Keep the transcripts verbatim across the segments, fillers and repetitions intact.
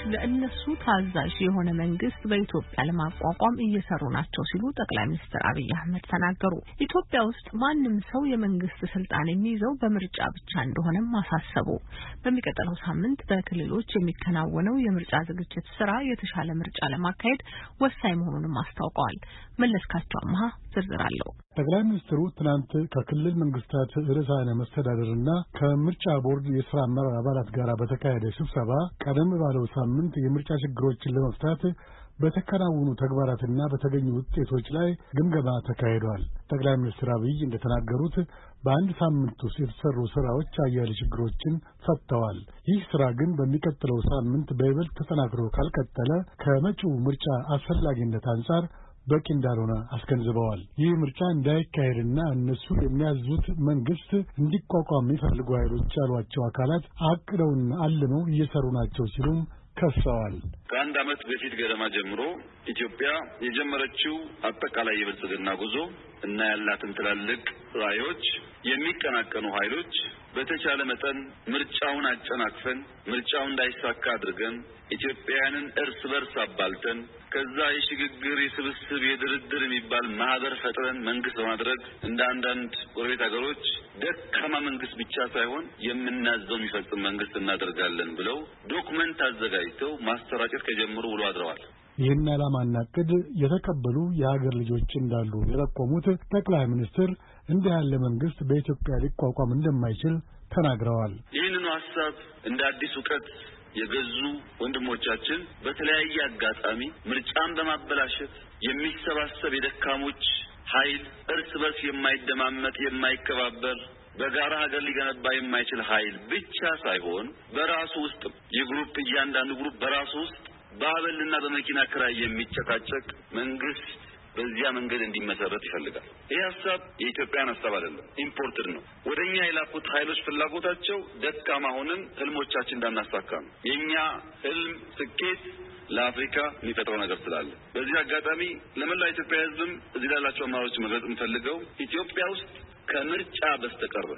ለእነሱ ታዛዥ የሆነ መንግስት በኢትዮጵያ ለማቋቋም እየሰሩ ናቸው ሲሉ ጠቅላይ ሚኒስትር አብይ አህመድ ተናገሩ። ኢትዮጵያ ውስጥ ማንም ሰው የመንግስት ስልጣን የሚይዘው በምርጫ ብቻ እንደሆነም አሳሰቡ። በሚቀጥለው ሳምንት በክልሎች የሚከናወነው የምርጫ ዝግጅት ስራ የተሻለ ምርጫ ለማካሄድ ወሳኝ መሆኑንም አስታውቀዋል። መለስካቸው አማሃ ዝርዝር አለው። ጠቅላይ ሚኒስትሩ ትናንት ከክልል መንግስታት ርዕሳነ መስተዳድርና ከምርጫ ቦርድ የሥራ አመራር አባላት ጋር በተካሄደ ስብሰባ ቀደም ባለው ሳምንት የምርጫ ችግሮችን ለመፍታት በተከናወኑ ተግባራትና በተገኙ ውጤቶች ላይ ግምገማ ተካሂዷል። ጠቅላይ ሚኒስትር አብይ እንደተናገሩት በአንድ ሳምንት ውስጥ የተሰሩ ስራዎች አያሌ ችግሮችን ፈተዋል። ይህ ስራ ግን በሚቀጥለው ሳምንት በይበልጥ ተጠናክሮ ካልቀጠለ ከመጪው ምርጫ አስፈላጊነት አንጻር በቂ እንዳልሆነ አስገንዝበዋል። ይህ ምርጫ እንዳይካሄድና እነሱ የሚያዙት መንግስት እንዲቋቋም የሚፈልጉ ኃይሎች ያሏቸው አካላት አቅደውና አልመው እየሰሩ ናቸው ሲሉም ከሰዋል። ከአንድ ዓመት በፊት ገደማ ጀምሮ ኢትዮጵያ የጀመረችው አጠቃላይ የብልጽግና ጉዞ እና ያላትን ትላልቅ ራዕዮች የሚቀናቀኑ ኃይሎች በተቻለ መጠን ምርጫውን አጨናቅፈን ምርጫው እንዳይሳካ አድርገን ኢትዮጵያውያንን እርስ በርስ አባልተን ከዛ የሽግግር የስብስብ የድርድር የሚባል ማህበር ፈጥረን መንግስት በማድረግ እንደ አንዳንድ ጎረቤት ሀገሮች ደካማ መንግስት ብቻ ሳይሆን የምናዘው የሚፈጽም መንግስት እናደርጋለን ብለው ዶክመንት አዘጋጅተው ማስተራጨት ከጀመሩ ውሎ አድረዋል። ይህን ዓላማና ዕቅድ የተቀበሉ የሀገር ልጆች እንዳሉ የጠቆሙት ጠቅላይ ሚኒስትር እንዲህ ያለ መንግስት በኢትዮጵያ ሊቋቋም እንደማይችል ተናግረዋል። ይህንኑ ሀሳብ እንደ አዲስ እውቀት የገዙ ወንድሞቻችን በተለያየ አጋጣሚ ምርጫን በማበላሸት የሚሰባሰብ የደካሞች ኃይል እርስ በርስ የማይደማመጥ የማይከባበር በጋራ ሀገር ሊገነባ የማይችል ኃይል ብቻ ሳይሆን በራሱ ውስጥ የግሩፕ እያንዳንዱ ግሩፕ በራሱ ውስጥ በአበልና በመኪና ክራይ የሚጨቃጨቅ መንግስት በዚያ መንገድ እንዲመሰረት ይፈልጋል። ይህ ሀሳብ የኢትዮጵያን ሀሳብ አይደለም፣ ኢምፖርትድ ነው። ወደኛ የላኩት ኃይሎች ፍላጎታቸው ደካማ ሆነን ህልሞቻችን እንዳናሳካ ነው። የኛ ህልም ስኬት ለአፍሪካ የሚፈጥረው ነገር ስላለ በዚህ አጋጣሚ ለመላው ኢትዮጵያ ህዝብም እዚህ ላላቸው አማራጮች መግለጽ የምፈልገው ኢትዮጵያ ውስጥ ከምርጫ በስተቀር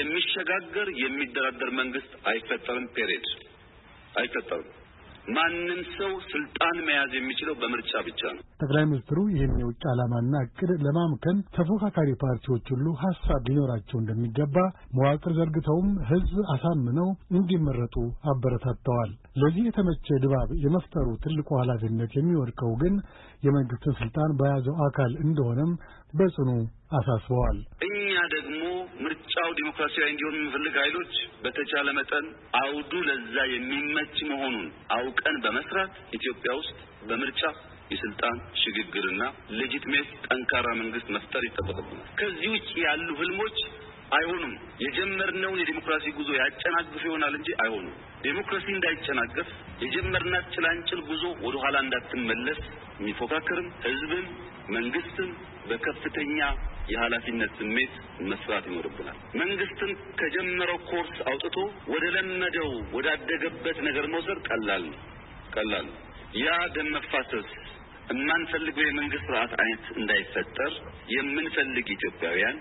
የሚሸጋገር የሚደራደር መንግስት አይፈጠርም። ፔሬድ አይፈጠርም። ማንም ሰው ስልጣን መያዝ የሚችለው በምርጫ ብቻ ነው። ጠቅላይ ሚኒስትሩ ይህን የውጭ ዓላማና ዕቅድ ለማምከን ተፎካካሪ ፓርቲዎች ሁሉ ሀሳብ ሊኖራቸው እንደሚገባ መዋቅር ዘርግተውም ህዝብ አሳምነው እንዲመረጡ አበረታተዋል። ለዚህ የተመቸ ድባብ የመፍጠሩ ትልቁ ኃላፊነት የሚወድቀው ግን የመንግስትን ስልጣን በያዘው አካል እንደሆነም በጽኑ አሳስበዋል። እኛ ደግሞ ምርጫው ዲሞክራሲያዊ እንዲሆን የምንፈልግ ኃይሎች በተቻለ መጠን አውዱ ለዛ የሚመች መሆኑን አውቀን በመስራት ኢትዮጵያ ውስጥ በምርጫ የስልጣን ሽግግርና ሌጂቲሜት ጠንካራ መንግስት መፍጠር ይጠበቅብናል። ከዚህ ውጭ ያሉ ህልሞች አይሆኑም። የጀመርነውን የዲሞክራሲ ጉዞ ያጨናግፍ ይሆናል እንጂ አይሆኑም። ዲሞክራሲ እንዳይጨናገፍ የጀመርናት ጭላንጭል ጉዞ ወደ ኋላ እንዳትመለስ የሚፎካከርም ህዝብም መንግስትም በከፍተኛ የኃላፊነት ስሜት መስራት ይኖርብናል። መንግስትን ከጀመረው ኮርስ አውጥቶ ወደ ለመደው ወዳደገበት ነገር መውሰድ ቀላል ነው ቀላል ያ ደም መፋሰስ የማንፈልገው የመንግስት ስርዓት አይነት እንዳይፈጠር የምንፈልግ ኢትዮጵያውያን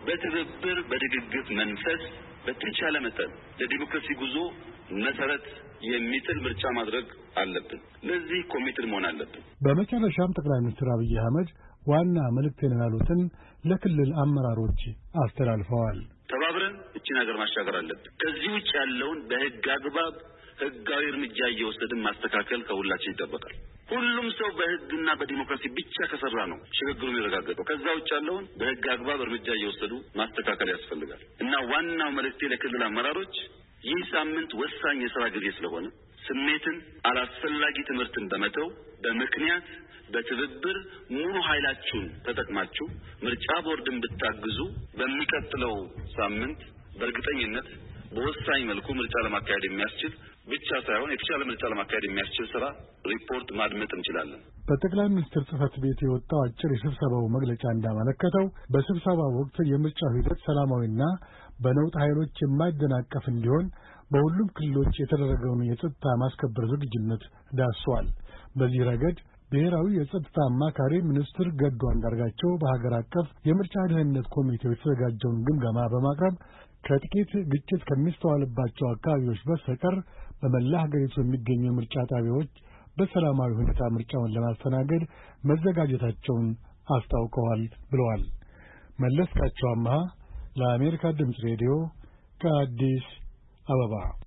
በትብብር በድግግት መንፈስ በተቻለ መጠን ለዲሞክራሲ ጉዞ መሰረት የሚጥል ምርጫ ማድረግ አለብን። ለዚህ ኮሚትድ መሆን አለብን። በመጨረሻም ጠቅላይ ሚኒስትር አብይ አህመድ ዋና መልእክቴን ያሉትን ለክልል አመራሮች አስተላልፈዋል። ተባብረን እቺን ሀገር ማሻገር አለብን። ከዚህ ውጭ ያለውን በህግ አግባብ ህጋዊ እርምጃ እየወሰድን ማስተካከል ከሁላችን ይጠበቃል። ሁሉም ሰው በህግና በዲሞክራሲ ብቻ ከሰራ ነው ሽግግሩ የሚረጋገጠው። ከዛ ውጭ ያለውን በህግ አግባብ እርምጃ እየወሰዱ ማስተካከል ያስፈልጋል እና ዋናው መልእክቴ ለክልል አመራሮች ይህ ሳምንት ወሳኝ የሥራ ጊዜ ስለሆነ ስሜትን አላስፈላጊ ትምህርትን በመተው በምክንያት በትብብር ሙሉ ኃይላችሁን ተጠቅማችሁ ምርጫ ቦርድን ብታግዙ በሚቀጥለው ሳምንት በእርግጠኝነት በወሳኝ መልኩ ምርጫ ለማካሄድ የሚያስችል ብቻ ሳይሆን የተሻለ ምርጫ ለማካሄድ የሚያስችል ስራ ሪፖርት ማድመጥ እንችላለን። በጠቅላይ ሚኒስትር ጽሕፈት ቤት የወጣው አጭር የስብሰባው መግለጫ እንዳመለከተው በስብሰባው ወቅት የምርጫው ሂደት ሰላማዊና በነውጥ ኃይሎች የማይደናቀፍ እንዲሆን በሁሉም ክልሎች የተደረገውን የጸጥታ ማስከበር ዝግጁነት ዳስሷል። በዚህ ረገድ ብሔራዊ የጸጥታ አማካሪ ሚኒስትር ገዱ አንዳርጋቸው በሀገር አቀፍ የምርጫ ደህንነት ኮሚቴው የተዘጋጀውን ግምገማ በማቅረብ ከጥቂት ግጭት ከሚስተዋልባቸው አካባቢዎች በስተቀር በመላ ሀገሪቱ የሚገኙ የምርጫ ጣቢያዎች በሰላማዊ ሁኔታ ምርጫውን ለማስተናገድ መዘጋጀታቸውን አስታውቀዋል ብለዋል። መለስካቸው አምሃ ለአሜሪካ ድምፅ ሬዲዮ ከአዲስ አበባ